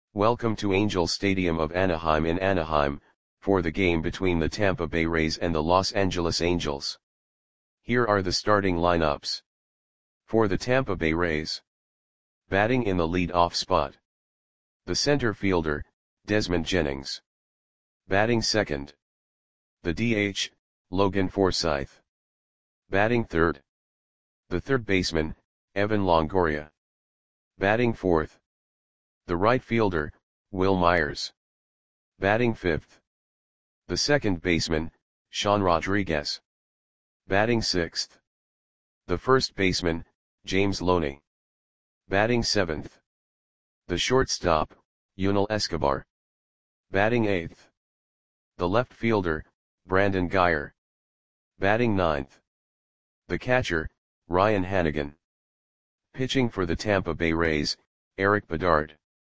Welcome to Angels Stadium of Anaheim in Anaheim, for the game between the Tampa Bay Rays and the Los Angeles Angels. Here are the starting lineups. For the Tampa Bay Rays. Batting in the lead-off spot. The center fielder, Desmond Jennings. Batting second. The DH, Logan Forsythe. Batting third. The third baseman, Evan Longoria. Batting fourth. The right fielder, Wil Myers. Batting fifth. The second baseman, Sean Rodriguez. Batting sixth. The first baseman, James Loney. Batting seventh. The shortstop, Yunel Escobar. Batting eighth. The left fielder, Brandon Guyer. Batting ninth. The catcher, Ryan Hanigan. Pitching for the Tampa Bay Rays, Erik Bedard.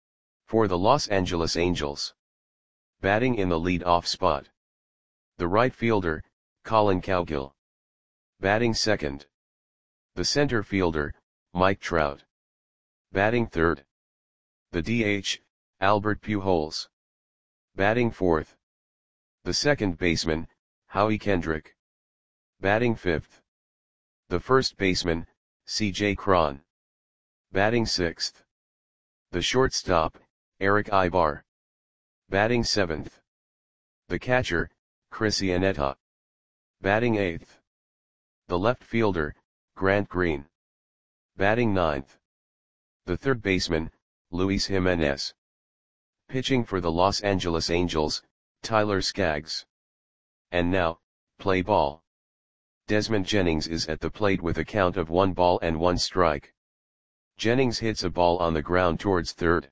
For the Los Angeles Angels. Batting in the lead-off spot. The right fielder, Collin Cowgill. Batting second. The center fielder, Mike Trout. Batting third. The DH, Albert Pujols. Batting fourth. The second baseman, Howie Kendrick. Batting fifth. The first baseman, C.J. Cron. Batting sixth. The shortstop, Erick Aybar. Batting seventh. The catcher, Chris Iannetta. Batting eighth. The left fielder, Grant Green. Batting ninth. The third baseman, Luis Jimenez. Pitching for the Los Angeles Angels, Tyler Skaggs. And now, play ball. Desmond Jennings is at the plate with a count of 1-1 strike. Jennings hits a ball on the ground towards third.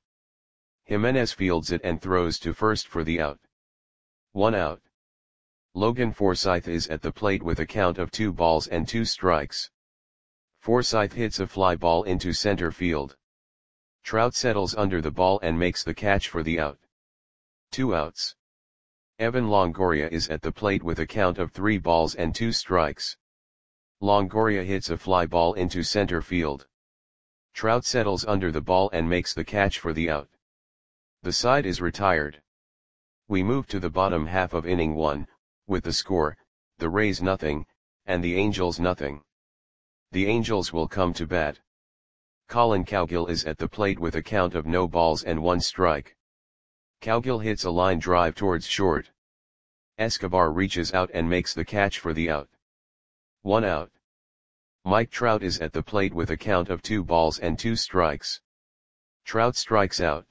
Jimenez fields it and throws to first for the out. 1 out. Logan Forsythe is at the plate with a count of 2-2 strikes. Forsythe hits a fly ball into center field. Trout settles under the ball and makes the catch for the out. 2 outs. Evan Longoria is at the plate with a count of 3-2 strikes. Longoria hits a fly ball into center field. Trout settles under the ball and makes the catch for the out. The side is retired. We move to the bottom half of inning 1, with the score, the Rays nothing, and the Angels nothing. The Angels will come to bat. Collin Cowgill is at the plate with a count of 0-1 strike. Cowgill hits a line drive towards short. Escobar reaches out and makes the catch for the out. 1 out. Mike Trout is at the plate with a count of 2-2 strikes. Trout strikes out.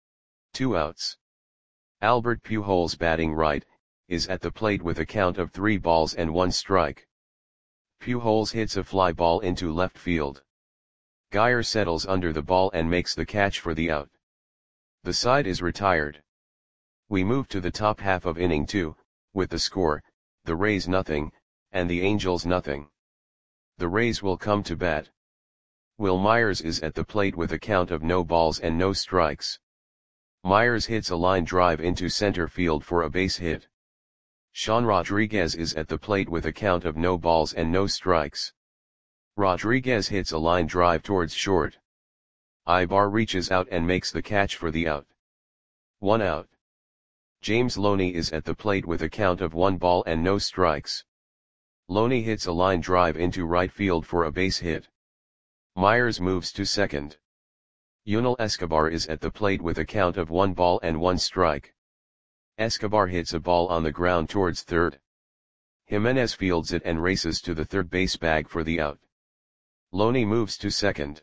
2 outs. Albert Pujols, batting right, is at the plate with a count of 3-1 strike. Pujols hits a fly ball into left field. Guyer settles under the ball and makes the catch for the out. The side is retired. We move to the top half of inning 2, with the score, the Rays nothing, and the Angels nothing. The Rays will come to bat. Wil Myers is at the plate with a count of 0 strikes. Myers hits a line drive into center field for a base hit. Sean Rodriguez is at the plate with a count of 0 strikes. Rodriguez hits a line drive towards short. Aybar reaches out and makes the catch for the out. 1 out. James Loney is at the plate with a count of 1-0 strikes. Loney hits a line drive into right field for a base hit. Myers moves to second. Yunel Escobar is at the plate with a count of 1-1 strike. Escobar hits a ball on the ground towards third. Jimenez fields it and races to the third base bag for the out. Loney moves to second.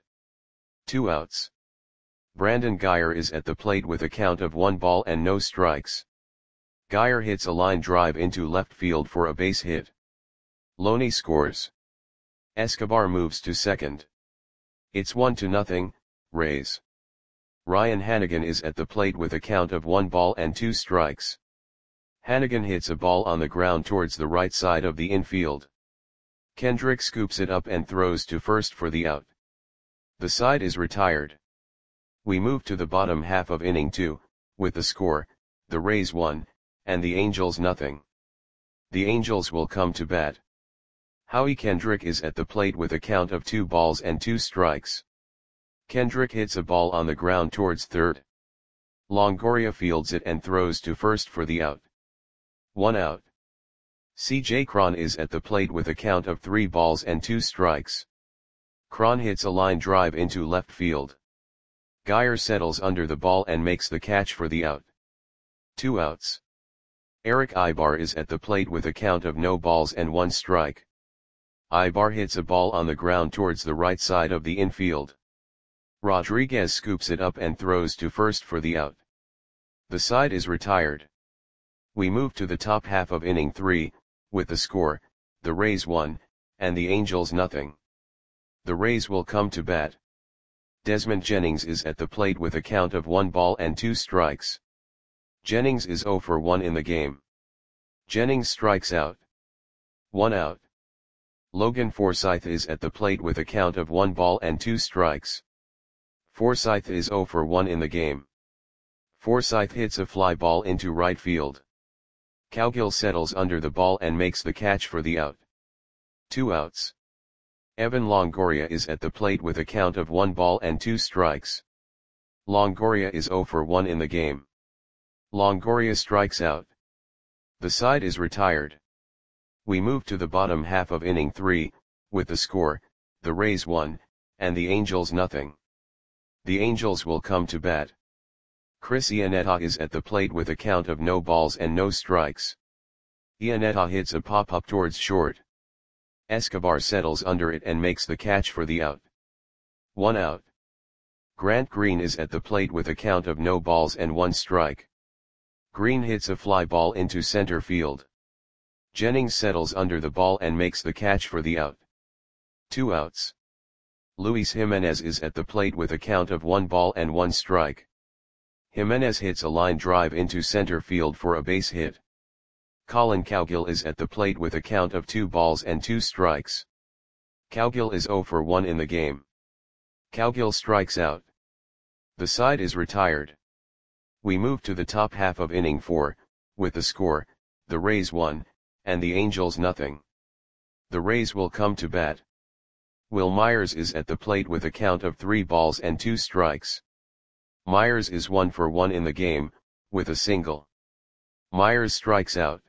2 outs. Brandon Guyer is at the plate with a count of 1-0 strikes. Guyer hits a line drive into left field for a base hit. Loney scores. Escobar moves to second. It's 1-0, Rays. Ryan Hanigan is at the plate with a count of 1-2 strikes. Hanigan hits a ball on the ground towards the right side of the infield. Kendrick scoops it up and throws to first for the out. The side is retired. We move to the bottom half of inning 2, with the score, the Rays 1, and the Angels nothing. The Angels will come to bat. Howie Kendrick is at the plate with a count of 2-2 strikes. Kendrick hits a ball on the ground towards third. Longoria fields it and throws to first for the out. 1 out. CJ Cron is at the plate with a count of 3 balls and 2 strikes. Cron hits a line drive into left field. Geyer settles under the ball and makes the catch for the out. 2 outs. Eric Ibar is at the plate with a count of no balls and 1 strike. Ibar hits a ball on the ground towards the right side of the infield. Rodriguez scoops it up and throws to first for the out. The side is retired. We move to the top half of inning 3, with the score, the Rays 1, and the Angels nothing. The Rays will come to bat. Desmond Jennings is at the plate with a count of 1 ball and 2 strikes. Jennings is 0 for 1 in the game. Jennings strikes out. 1 out. Logan Forsythe is at the plate with a count of 1 ball and 2 strikes. Forsythe is 0 for 1 in the game. Forsythe hits a fly ball into right field. Cowgill settles under the ball and makes the catch for the out. 2 outs. Evan Longoria is at the plate with a count of 1 ball and 2 strikes. Longoria is 0 for 1 in the game. Longoria strikes out. The side is retired. We move to the bottom half of inning 3, with the score, the Rays 1, and the Angels nothing. The Angels will come to bat. Chris Iannetta is at the plate with a count of no balls and no strikes. Iannetta hits a pop-up towards short. Escobar settles under it and makes the catch for the out. 1 out. Grant Green is at the plate with a count of no balls and 1 strike. Green hits a fly ball into center field. Jennings settles under the ball and makes the catch for the out. 2 outs. Luis Jimenez is at the plate with a count of 1 ball and 1 strike. Jimenez hits a line drive into center field for a base hit. Colin Cowgill is at the plate with a count of 2 balls and 2 strikes. Cowgill is 0 for 1 in the game. Cowgill strikes out. The side is retired. We move to the top half of inning 4, with the score, the Rays 1, and the Angels nothing. The Rays will come to bat. Will Myers is at the plate with a count of 3 balls and 2 strikes. Myers is 1 for 1 in the game, with a single. Myers strikes out.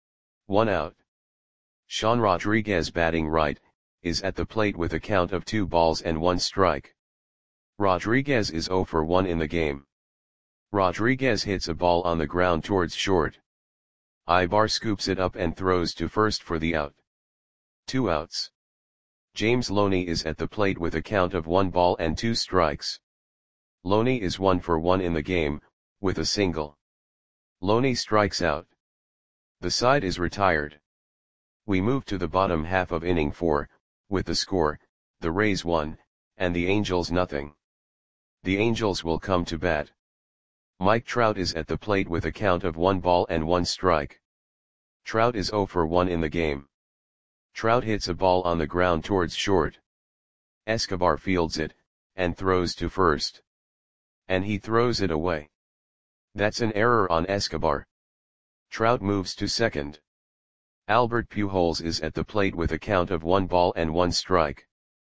1 out. Sean Rodriguez batting right, is at the plate with a count of 2 balls and 1 strike. Rodriguez is 0 for 1 in the game. Rodriguez hits a ball on the ground towards short. Ibar scoops it up and throws to first for the out. 2 outs. James Loney is at the plate with a count of 1 ball and 2 strikes. Loney is 1 for 1 in the game, with a single. Loney strikes out. The side is retired. We move to the bottom half of inning 4, with the score, the Rays 1, and the Angels nothing. The Angels will come to bat. Mike Trout is at the plate with a count of 1 ball and 1 strike. Trout is 0 for 1 in the game. Trout hits a ball on the ground towards short. Escobar fields it, and throws to first. And he throws it away. That's an error on Escobar. Trout moves to second. Albert Pujols is at the plate with a count of 1 ball and 1 strike.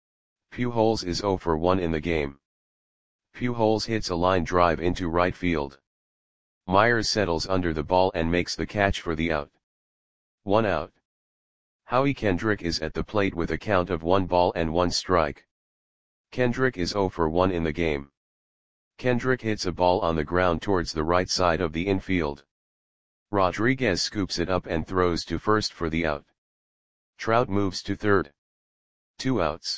Pujols is 0 for 1 in the game. Pujols hits a line drive into right field. Myers settles under the ball and makes the catch for the out. 1 out. Howie Kendrick is at the plate with a count of 1 ball and 1 strike. Kendrick is 0 for 1 in the game. Kendrick hits a ball on the ground towards the right side of the infield. Rodriguez scoops it up and throws to first for the out. Trout moves to third. 2 outs.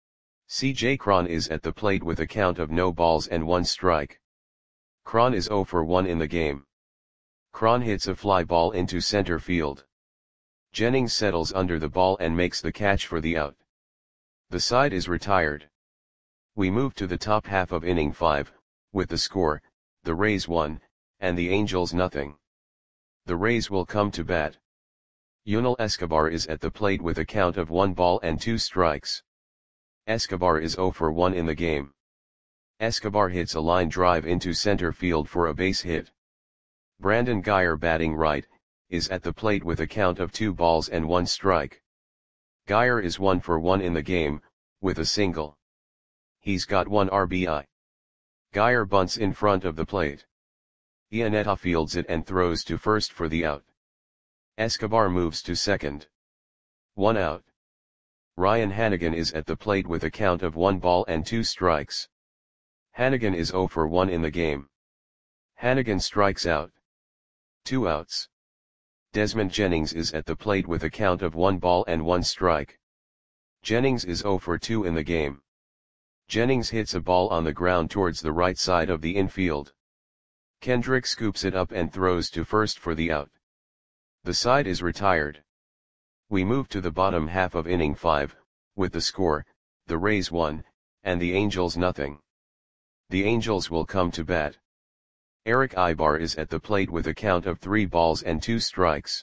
CJ Cron is at the plate with a count of no balls and 1 strike. Cron is 0 for 1 in the game. Cron hits a fly ball into center field. Jennings settles under the ball and makes the catch for the out. The side is retired. We move to the top half of inning 5, with the score, the Rays 1, and the Angels nothing. The Rays will come to bat. Yunel Escobar is at the plate with a count of 1 ball and 2 strikes. Escobar is 0 for 1 in the game. Escobar hits a line drive into center field for a base hit. Brandon Geyer batting right, is at the plate with a count of 2 balls and 1 strike. Geyer is 1 for 1 in the game, with a single. He's got 1 RBI. Geyer bunts in front of the plate. Iannetta fields it and throws to first for the out. Escobar moves to second. 1 out. Ryan Hannigan is at the plate with a count of 1 ball and 2 strikes. Hannigan is 0 for 1 in the game. Hannigan strikes out. 2 outs. Desmond Jennings is at the plate with a count of 1 ball and 1 strike. Jennings is 0 for 2 in the game. Jennings hits a ball on the ground towards the right side of the infield. Kendrick scoops it up and throws to first for the out. The side is retired. We move to the bottom half of inning 5, with the score, the Rays 1, and the Angels nothing. The Angels will come to bat. Eric Ibar is at the plate with a count of 3 balls and 2 strikes.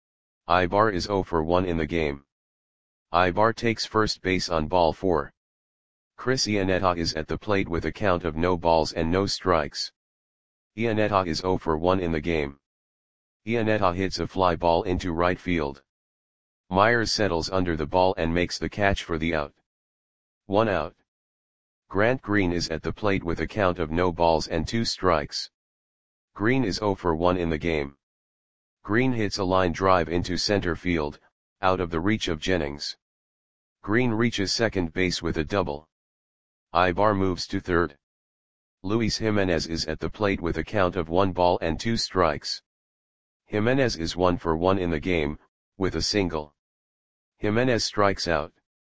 Ibar is 0 for 1 in the game. Ibar takes first base on ball 4. Chris Iannetta is at the plate with a count of no balls and no strikes. Iannetta is 0 for 1 in the game. Iannetta hits a fly ball into right field. Myers settles under the ball and makes the catch for the out. 1 out. Grant Green is at the plate with a count of no balls and 2 strikes. Green is 0 for 1 in the game. Green hits a line drive into center field, out of the reach of Jennings. Green reaches second base with a double. Ibar moves to third. Luis Jimenez is at the plate with a count of 1 ball and 2 strikes. Jimenez is 1 for 1 in the game, with a single. Jimenez strikes out.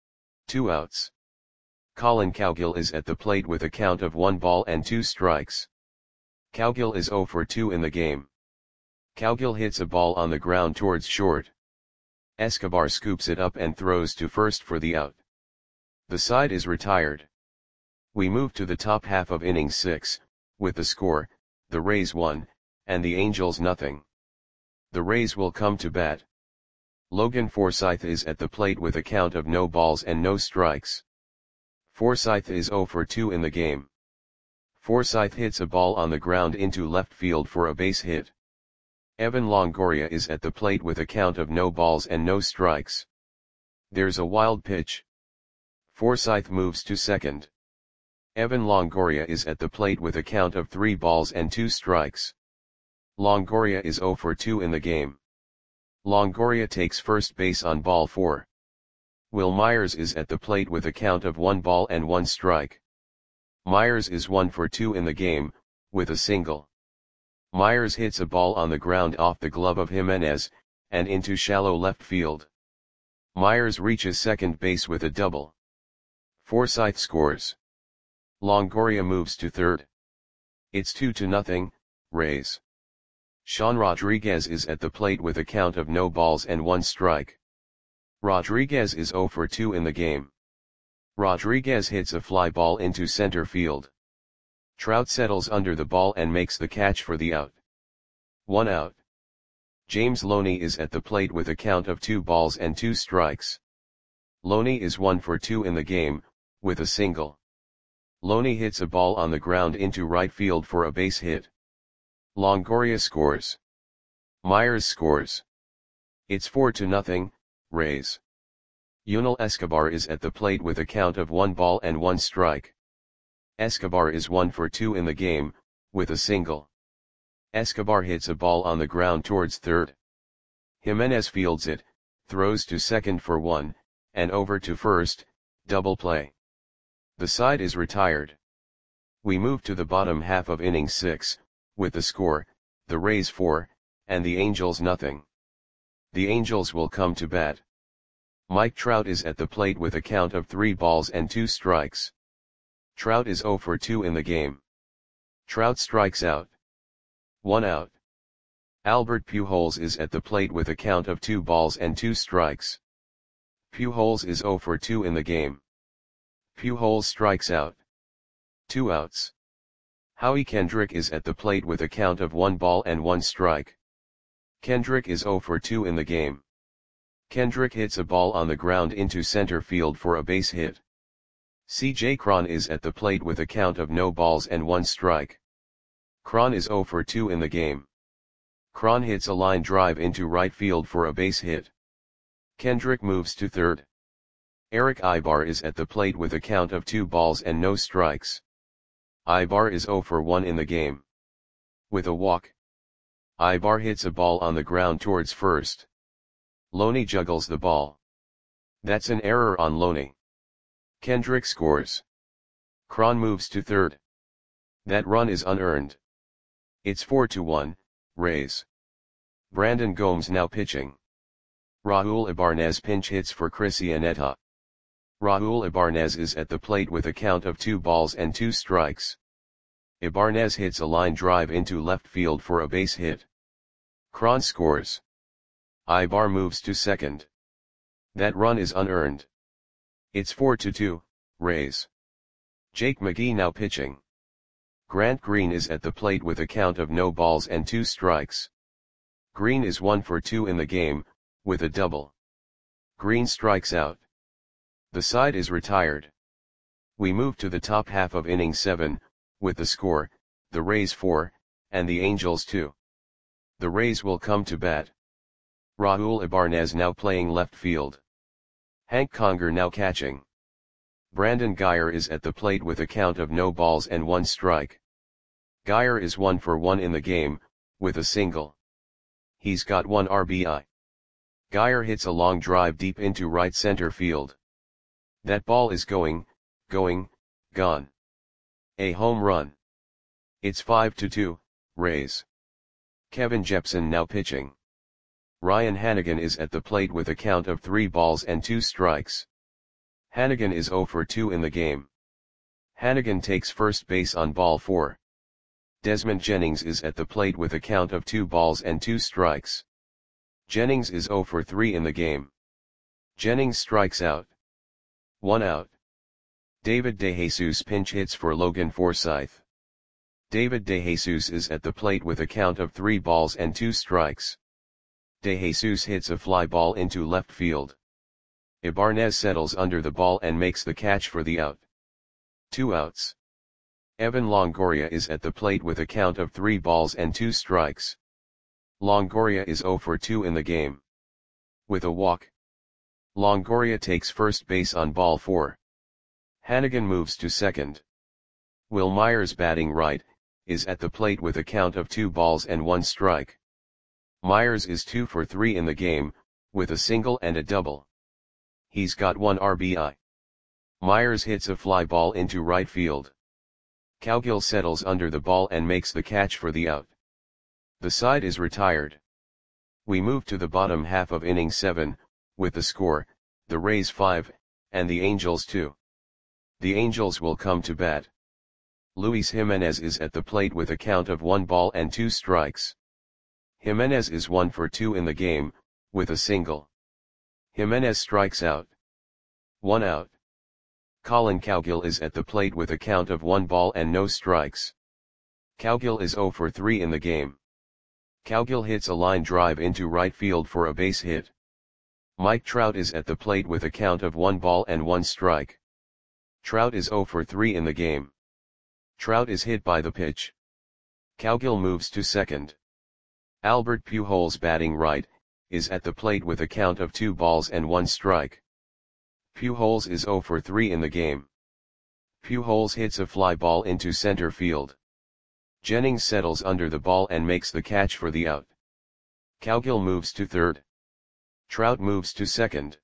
2 outs. Colin Cowgill is at the plate with a count of 1 ball and 2 strikes. Cowgill is 0 for 2 in the game. Cowgill hits a ball on the ground towards short. Escobar scoops it up and throws to first for the out. The side is retired. We move to the top half of inning 6, with the score, the Rays 1, and the Angels nothing. The Rays will come to bat. Logan Forsythe is at the plate with a count of no balls and no strikes. Forsythe is 0 for 2 in the game. Forsythe hits a ball on the ground into left field for a base hit. Evan Longoria is at the plate with a count of no balls and no strikes. There's a wild pitch. Forsythe moves to second. Evan Longoria is at the plate with a count of 3 balls and 2 strikes. Longoria is 0 for 2 in the game. Longoria takes first base on ball 4. Will Myers is at the plate with a count of 1 ball and 1 strike. Myers is 1 for 2 in the game, with a single. Myers hits a ball on the ground off the glove of Jimenez, and into shallow left field. Myers reaches second base with a double. Forsythe scores. Longoria moves to third. It's 2-0, Rays. Sean Rodriguez is at the plate with a count of no balls and 1 strike. Rodriguez is 0 for 2 in the game. Rodriguez hits a fly ball into center field. Trout settles under the ball and makes the catch for the out. 1 out. James Loney is at the plate with a count of 2 balls and 2 strikes. Loney is 1 for 2 in the game, with a single. Loney hits a ball on the ground into right field for a base hit. Longoria scores. Myers scores. It's 4-0, Rays. Yunel Escobar is at the plate with a count of 1 ball and 1 strike. Escobar is 1 for 2 in the game, with a single. Escobar hits a ball on the ground towards third. Jimenez fields it, throws to second for 1, and over to first, double play. The side is retired. We move to the bottom half of inning 6, with the score, the Rays 4, and the Angels nothing. The Angels will come to bat. Mike Trout is at the plate with a count of 3 balls and 2 strikes. Trout is 0 for 2 in the game. Trout strikes out. 1 out. Albert Pujols is at the plate with a count of 2 balls and 2 strikes. Pujols is 0 for 2 in the game. Pujols strikes out. 2 outs. Howie Kendrick is at the plate with a count of 1 ball and 1 strike. Kendrick is 0 for 2 in the game. Kendrick hits a ball on the ground into center field for a base hit. C.J. Cron is at the plate with a count of no balls and 1 strike. Cron is 0 for 2 in the game. Cron hits a line drive into right field for a base hit. Kendrick moves to third. Eric Ibar is at the plate with a count of 2 balls and no strikes. Ibar is 0 for 1 in the game. With a walk. Ibar hits a ball on the ground towards first. Loney juggles the ball. That's an error on Loney. Kendrick scores. Cron moves to third. That run is unearned. It's 4-1, Rays. Brandon Gomes now pitching. Raul Ibanez pinch hits for Chris Iannetta. Raul Ibanez is at the plate with a count of 2 balls and 2 strikes. Ibanez hits a line drive into left field for a base hit. Cron scores. Ibar moves to second. That run is unearned. It's 4-2, Rays. Jake McGee now pitching. Grant Green is at the plate with a count of no balls and 2 strikes. Green is 1 for 2 in the game, with a double. Green strikes out. The side is retired. We move to the top half of inning 7, with the score, the Rays 4, and the Angels 2. The Rays will come to bat. Raul Ibanez now playing left field. Hank Conger now catching. Brandon Guyer is at the plate with a count of no balls and 1 strike. Guyer is 1 for 1 in the game, with a single. He's got 1 RBI. Guyer hits a long drive deep into right center field. That ball is gone. A home run. It's 5-2, Rays. Kevin Jepson now pitching. Ryan Hanigan is at the plate with a count of 3 balls and 2 strikes. Hanigan is 0 for 2 in the game. Hanigan takes first base on ball 4. Desmond Jennings is at the plate with a count of 2 balls and 2 strikes. Jennings is 0 for 3 in the game. Jennings strikes out. 1 out. David DeJesus pinch hits for Logan Forsythe. David DeJesus is at the plate with a count of 3 balls and 2 strikes. DeJesus hits a fly ball into left field. Ibanez settles under the ball and makes the catch for the out. 2 outs. Evan Longoria is at the plate with a count of 3 balls and 2 strikes. Longoria is 0 for 2 in the game. With a walk. Longoria takes first base on ball 4. Hanigan moves to second. Will Myers batting right, is at the plate with a count of 2 balls and 1 strike. Myers is 2 for 3 in the game, with a single and a double. He's got 1 RBI. Myers hits a fly ball into right field. Cowgill settles under the ball and makes the catch for the out. The side is retired. We move to the bottom half of inning 7, with the score, the Rays 5, and the Angels 2. The Angels will come to bat. Luis Jimenez is at the plate with a count of 1 ball and 2 strikes. Jimenez is 1 for 2 in the game, with a single. Jimenez strikes out. 1 out. Colin Cowgill is at the plate with a count of 1 ball and no strikes. Cowgill is 0 for 3 in the game. Cowgill hits a line drive into right field for a base hit. Mike Trout is at the plate with a count of 1 ball and 1 strike. Trout is 0 for 3 in the game. Trout is hit by the pitch. Cowgill moves to second. Albert Pujols batting right, is at the plate with a count of 2 balls and 1 strike. Pujols is 0 for 3 in the game. Pujols hits a fly ball into center field. Jennings settles under the ball and makes the catch for the out. Cowgill moves to third. Trout moves to second.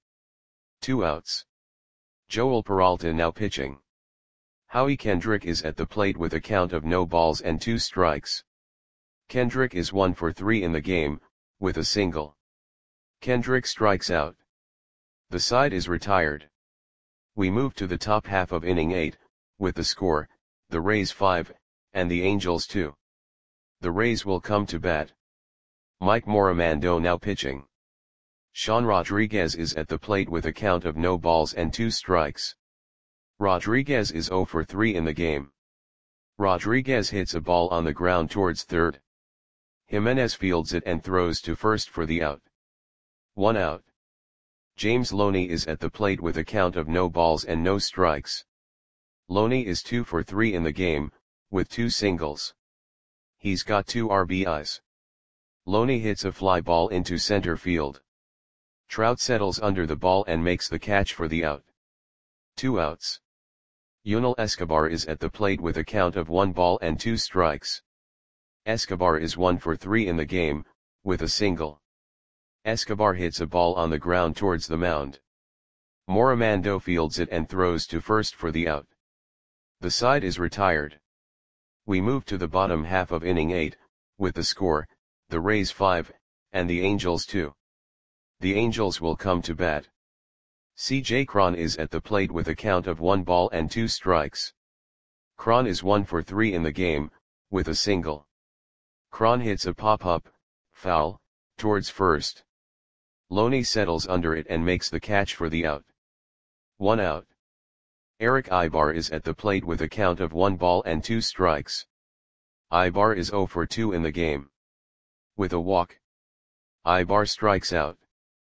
2 outs. Joel Peralta now pitching. Howie Kendrick is at the plate with a count of no balls and 2 strikes. Kendrick is 1 for 3 in the game, with a single. Kendrick strikes out. The side is retired. We move to the top half of inning 8, with the score, the Rays 5, and the Angels 2. The Rays will come to bat. Mike Morimando now pitching. Sean Rodriguez is at the plate with a count of no balls and 2 strikes. Rodriguez is 0 for 3 in the game. Rodriguez hits a ball on the ground towards third. Jimenez fields it and throws to first for the out. 1 out. James Loney is at the plate with a count of no balls and no strikes. Loney is 2 for 3 in the game, with 2 singles. He's got 2 RBIs. Loney hits a fly ball into center field. Trout settles under the ball and makes the catch for the out. 2 outs. Yunel Escobar is at the plate with a count of 1 ball and 2 strikes. Escobar is 1 for 3 in the game, with a single. Escobar hits a ball on the ground towards the mound. Morimando fields it and throws to first for the out. The side is retired. We move to the bottom half of inning 8, with the score, the Rays 5, and the Angels 2. The Angels will come to bat. C.J. Cron is at the plate with a count of 1 ball and 2 strikes. Cron is 1 for 3 in the game, with a single. Cron hits a pop-up, foul, towards first. Loney settles under it and makes the catch for the out. 1 out. Eric Ibar is at the plate with a count of 1 ball and 2 strikes. Ibar is 0 for 2 in the game. With a walk, Ibar strikes out.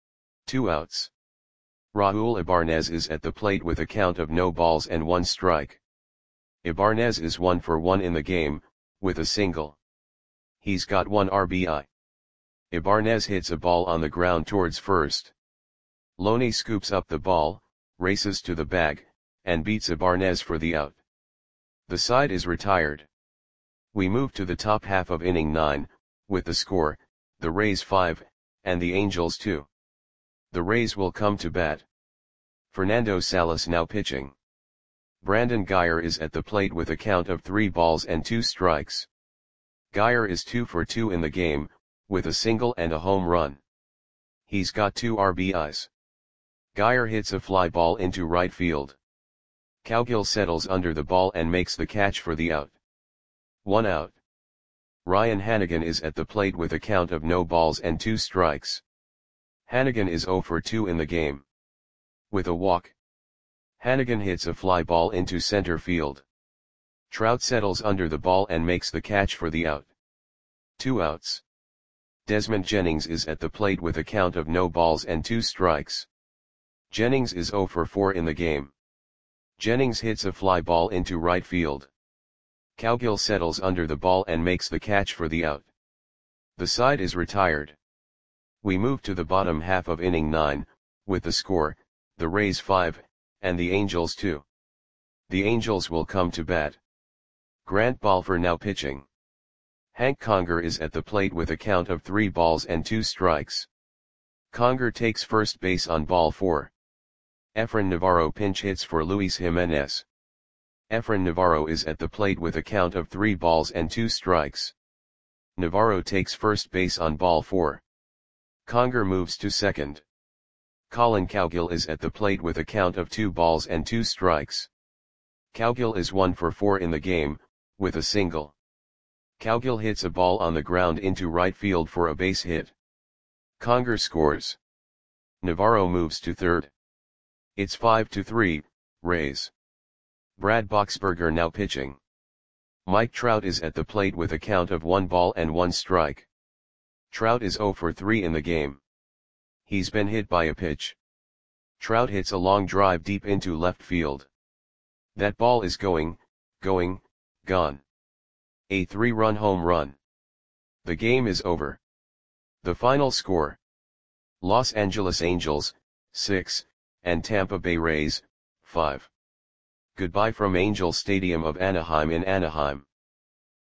2 outs. Raul Ibanez is at the plate with a count of no balls and 1 strike. Ibanez is 1 for 1 in the game, with a single. He's got 1 RBI. Ibanez hits a ball on the ground towards first. Loney scoops up the ball, races to the bag, and beats Ibanez for the out. The side is retired. We move to the top half of inning 9, with the score, the Rays 5, and the Angels 2. The Rays will come to bat. Fernando Salas now pitching. Brandon Guyer is at the plate with a count of 3 balls and 2 strikes. Guyer is 2 for 2 in the game, with a single and a home run. He's got 2 RBIs. Guyer hits a fly ball into right field. Cowgill settles under the ball and makes the catch for the out. 1 out. Ryan Hanigan is at the plate with a count of no balls and 2 strikes. Hanigan is 0 for 2 in the game. With a walk, Hanigan hits a fly ball into center field. Trout settles under the ball and makes the catch for the out. 2 outs. Desmond Jennings is at the plate with a count of no balls and 2 strikes. Jennings is 0 for 4 in the game. Jennings hits a fly ball into right field. Cowgill settles under the ball and makes the catch for the out. The side is retired. We move to the bottom half of inning 9, with the score, the Rays 5, and the Angels 2. The Angels will come to bat. Grant Balfour now pitching. Hank Conger is at the plate with a count of 3 balls and 2 strikes. Conger takes first base on ball 4. Efrain Navarro pinch hits for Luis Jimenez. Efrain Navarro is at the plate with a count of 3 balls and 2 strikes. Navarro takes first base on ball 4. Conger moves to second. Colin Cowgill is at the plate with a count of 2 balls and 2 strikes. Cowgill is 1 for 4 in the game, with a single. Cowgill hits a ball on the ground into right field for a base hit. Conger scores. Navarro moves to third. It's 5-3, Rays. Brad Boxberger now pitching. Mike Trout is at the plate with a count of 1 ball and 1 strike. Trout is 0 for 3 in the game. He's been hit by a pitch. Trout hits a long drive deep into left field. That ball is gone. A 3-run home run. The game is over. The final score: Los Angeles Angels, 6, and Tampa Bay Rays, 5. Goodbye from Angel Stadium of Anaheim in Anaheim.